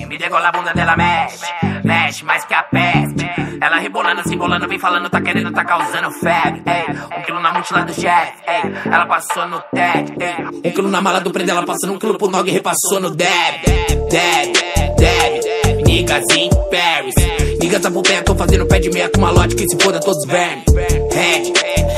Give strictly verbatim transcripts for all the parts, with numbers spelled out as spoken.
me degola a bunda dela, mexe, mexe mais que a peste. Ela rebolando, se embolando, vem falando, tá querendo, tá causando febre. Ei, um quilo na mochila do chefe, ei, ela passou no Ted. Ei, um quilo na mala do prende, ela passando um quilo pro Nog e repassou no Deb. Deb, Deb, niggas in Paris. Niggas tá pro pé, tô fazendo pé de meia com uma lote que se foda todos vermes. Red,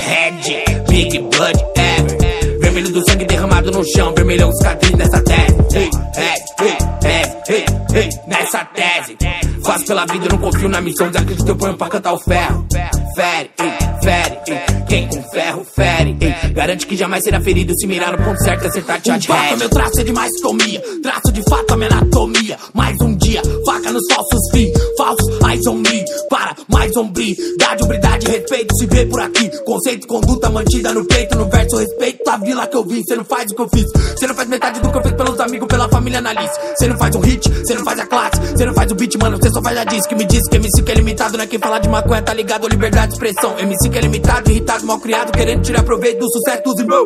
Red, Big Blood Ever. Vermelho do sangue derramado no chão, vermelhão cicatriz nessa tese. Ei, ei, ei, ei, ei, nessa tese. Faço pela vida, eu não confio na missão. Desacredito, eu ponho pra cantar o ferro. Fere, ei, fere, ei, quem com ferro fere, ei. Garante que jamais será ferido se mirar no ponto certo e acertar chat head. Meu traço é de mais tomia, traço de fato a minha anatomia. Mais um dia, faca nos falsos fins, falsos eyes on me. Para, mais hombridade, hombridade, respeito se vê por aqui. Conceito, conduta mantida no peito, no verso respeito a vila que eu vim. Cê não faz o que eu fiz, cê não faz metade do que eu fiz pelos amigos, pela família, analise. Cê não faz um hit, cê não faz a classe, cê não faz o beat, mano, cê só faz a disc. Que me diz que M C que é limitado, não é quem falar de maconha, tá ligado? Liberdade de expressão, M C que é limitado, irritado, mal criado, querendo tirar proveito do sucesso dos irmãos.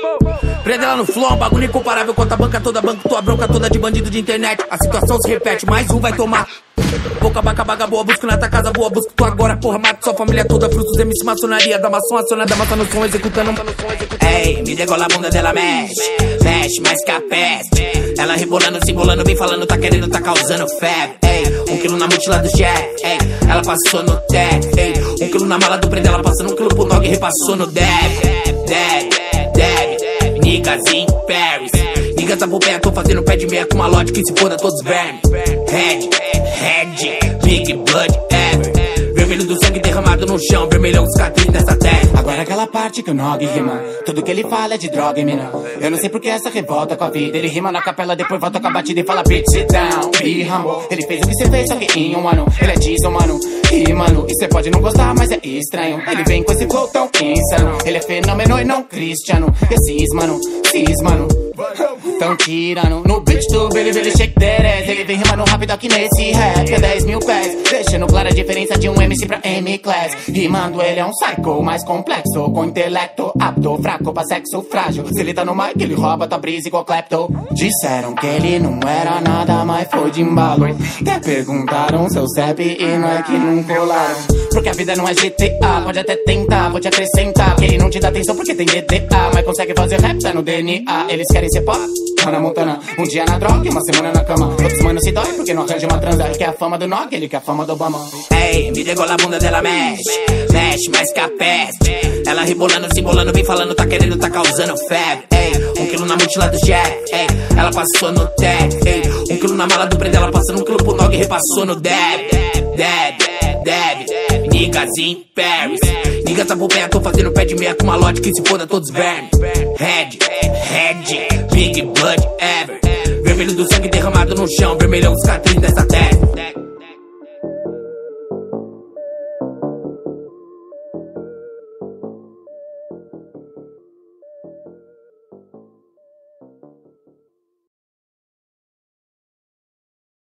Prende ela no flow, um bagulho incomparável. Conta a banca toda, banco, tua bronca toda de bandido de internet. A situação se repete, mais um vai tomar. Boca, baca, baga, boa, busco na tua casa, boa, busco tu agora, porra, mato sua família toda, frutos, M C, maçonaria, da maçom acionada, mata no som, executando. Ei, me degola a bunda dela, mexe, mexe mais que a peste. Ela rebolando, se embolando, vem falando, tá querendo, tá causando febre. Ei, um quilo na mochila do chefe, ei, ela passou no Ted. Ei, um quilo na mala do prende, ela passando um quilo pro Nog e repassou no Deb. Deb, Deb, niggas in Paris. Niggas tá pro pé, tô fazendo pé de meia com uma lote que se foda todos vermes. Red, Red, Big Blood Ever. Vermelho do sangue derramado no chão, vermelhão cicatriz nessa tese. Agora aquela parte que o Nog rima, tudo que ele fala é de droga e mina. Eu não sei porque essa revolta com a vida. Ele rima na capela, depois volta com a batida e fala bitch, sit down, be humble. Ele fez o que você fez, só que em um ano. Ele é diesel, mano, e mano, e cê pode não gostar, mas é estranho. Ele vem com esse flow tão insano. Ele é fenômeno e não cristiano. E esses, mano, cis, mano, tão tirando. No beat do Billy Billy Shake That Ass. Ele vem rimando rápido aqui nesse rap, que é dez mil pés, deixando clara a diferença de um M C pra M-Class. Rimando ele é um psycho mais complexo, com intelecto apto, fraco pra sexo frágil. Se ele tá no mic, ele rouba tua brisa igual Klepto. Disseram que ele não era nada, mas foi de embalo. Até perguntaram seu C E P e não é que não colaram. Porque a vida não é G T A, pode até tentar, vou te acrescentar. Que ele não te dá atenção porque tem D D A, mas consegue fazer rap, tá no D N A. Eles querem ser pop, Hannah Montana. Um dia na droga e uma semana na cama. Outros mano se dói porque não arranja uma transa. Ele quer a fama do Nog, ele quer a fama do Obama. Ei, me degola a bunda dela, mexe, mexe mais que a peste. Ela rebolando, se embolando, vem falando, tá querendo, tá causando febre. Ei, um quilo na mochila do chefe, ei, ela passou no Ted. Ei, um quilo na mala do prende, ela passando um quilo pro Nog e repassou no Deb. Deb, Deb, niggas in Paris. Niggas tá pro pé, tô fazendo pé de meia com uma lote que se foda todos vermes. Red, Red, Big Blood Ever. Vermelho do sangue derramado no chão, vermelhão cicatriz nessa tese.